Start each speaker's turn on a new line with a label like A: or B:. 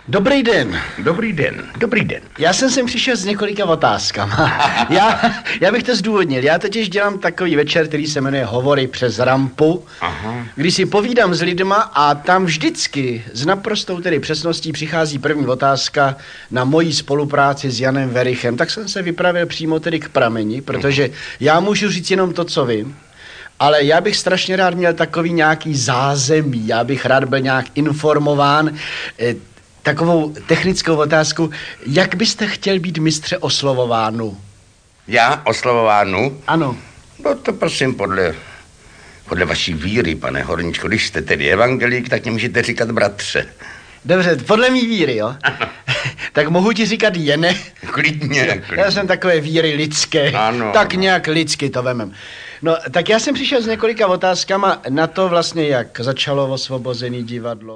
A: Dobrý den.
B: Dobrý den, dobrý den.
A: Já jsem sem přišel s několika otázkama. Já bych to zdůvodnil. Já totiž dělám takový večer, který se jmenuje Hovory přes rampu, kdy si povídám s lidma a tam vždycky s naprostou tedy přesností přichází první otázka na moji spolupráci s Janem Werichem. Tak jsem se vypravil přímo tedy k prameni, protože já můžu říct jenom to, co vím. Ale já bych strašně rád měl takový nějaký zázemí, já bych rád byl nějak informován. Takovou technickou otázku, jak byste chtěl být mistře oslovovánu?
B: Já oslovovánu?
A: Ano.
B: No to prosím podle vaší víry, pane Horníčko. Když jste tedy evangelík, tak mě můžete říkat bratře.
A: Dobře, podle mý víry, jo? Tak mohu ti říkat Jene?
B: Klidně.
A: Já jsem takové víry lidské.
B: Ano.
A: Tak nějak lidsky to vemem. No, tak já jsem přišel s několika otázkama na to vlastně, jak začalo Osvobozený divadlo.